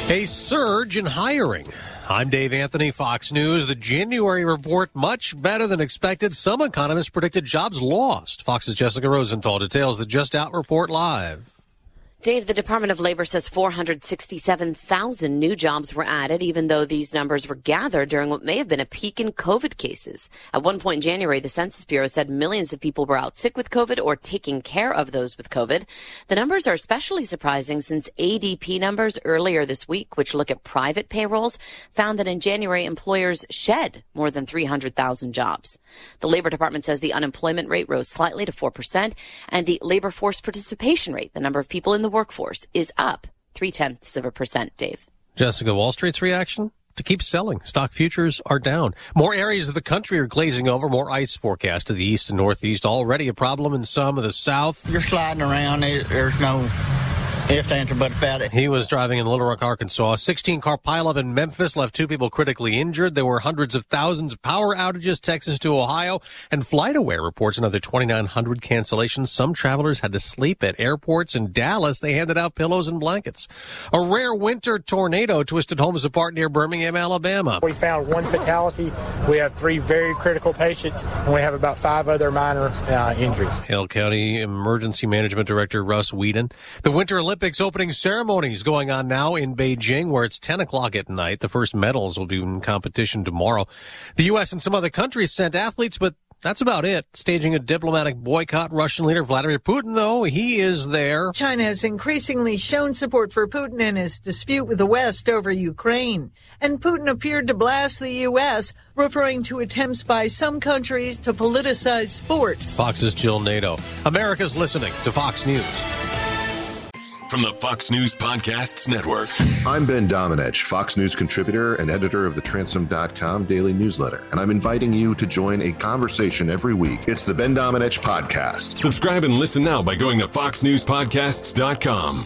A surge in hiring. I'm Dave Anthony, Fox News. The January report much better than expected. Some economists predicted jobs lost. Fox's Jessica Rosenthal details the Just Out report live. Dave, the Department of Labor says 467,000 new jobs were added, even though these numbers were gathered during what may have been a peak in COVID cases. At one point in January, the Census Bureau said millions of people were out sick with COVID or taking care of those with COVID. The numbers are especially surprising since ADP numbers earlier this week, which look at private payrolls, found that in January, employers shed more than 300,000 jobs. The Labor Department says the unemployment rate rose slightly to 4%, and the labor force participation rate, the number of people in the workforce, is up 0.3%, Dave. Jessica, Wall Street's reaction? To keep selling. Stock futures are down. More areas of the country are glazing over. More ice forecast to the east and northeast. Already a problem in some of the south. You're sliding around. There's no ifs, ands, or buts about it. He was driving in Little Rock, Arkansas. A 16-car pileup in Memphis left 2 people critically injured. There were hundreds of thousands of power outages, Texas to Ohio. And FlightAware reports another 2,900 cancellations. Some travelers had to sleep at airports. In Dallas, they handed out pillows and blankets. A rare winter tornado twisted homes apart near Birmingham, Alabama. We found 1 fatality. We have 3 very critical patients, and we have about 5 other minor injuries. Hale County Emergency Management Director Russ Whedon. The Winter Olympics opening ceremonies going on now in Beijing, where it's 10 o'clock at night. The first medals will be in competition tomorrow. The U.S. and some other countries sent athletes, but that's about it. Staging a diplomatic boycott. Russian leader Vladimir Putin, though, he is there. China has increasingly shown support for Putin in his dispute with the West over Ukraine. And Putin appeared to blast the U.S., referring to attempts by some countries to politicize sports. Fox's Jill Nato. America's listening to Fox News. From the Fox News Podcasts Network. I'm Ben Domenech, Fox News contributor and editor of the Transom.com daily newsletter, and I'm inviting you to join a conversation every week. It's the Ben Domenech Podcast. Subscribe and listen now by going to foxnewspodcasts.com.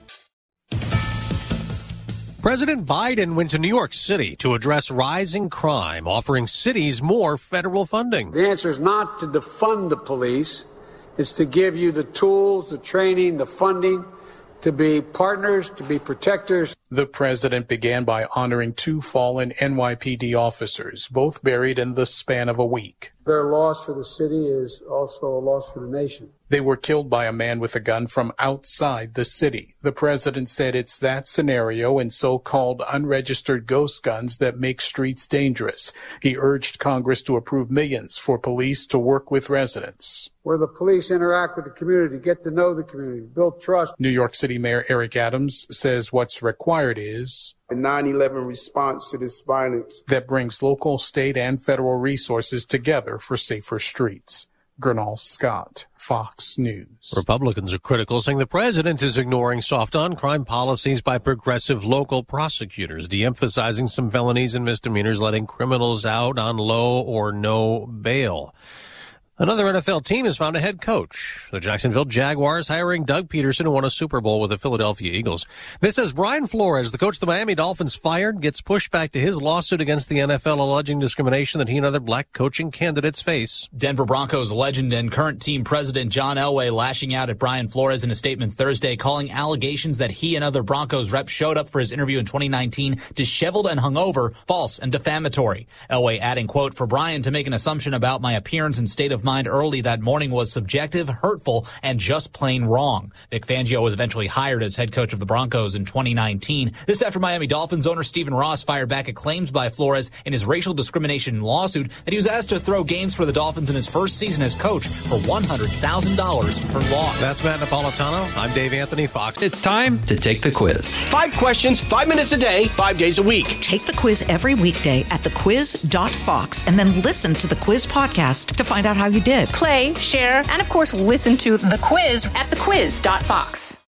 President Biden went to New York City to address rising crime, offering cities more federal funding. The answer is not to defund the police. It's to give you the tools, the training, the funding, to be partners, to be protectors. The president began by honoring 2 fallen NYPD officers, both buried in the span of a week. Their loss for the city is also a loss for the nation. They were killed by a man with a gun from outside the city. The president said it's that scenario and so-called unregistered ghost guns that make streets dangerous. He urged Congress to approve millions for police to work with residents. Where the police interact with the community, get to know the community, build trust. New York City Mayor Eric Adams says what's required is a 9/11 response to this violence that brings local, state, and federal resources together for safer streets. Gernal Scott, Fox News. Republicans are critical, saying the president is ignoring soft on-crime policies by progressive local prosecutors, de-emphasizing some felonies and misdemeanors, letting criminals out on low or no bail. Another NFL team has found a head coach. The Jacksonville Jaguars hiring Doug Peterson, who won a Super Bowl with the Philadelphia Eagles. This as Brian Flores, the coach of the Miami Dolphins, fired, gets pushed back to his lawsuit against the NFL alleging discrimination that he and other black coaching candidates face. Denver Broncos legend and current team president John Elway lashing out at Brian Flores in a statement Thursday, calling allegations that he and other Broncos reps showed up for his interview in 2019 disheveled and hungover, false and defamatory. Elway adding, quote, "For Brian to make an assumption about my appearance and state of mind early that morning was subjective, hurtful, and just plain wrong." Vic Fangio was eventually hired as head coach of the Broncos in 2019. This after Miami Dolphins owner Stephen Ross fired back at claims by Flores in his racial discrimination lawsuit that he was asked to throw games for the Dolphins in his first season as coach for $100,000 per loss. That's Matt Napolitano. I'm Dave Anthony, Fox. It's time to take the quiz. 5 questions, 5 minutes a day, 5 days a week. Take the quiz every weekday at thequiz.fox and then listen to the quiz podcast to find out how you did. Play, share, and of course listen to The Quiz at thequiz.fox.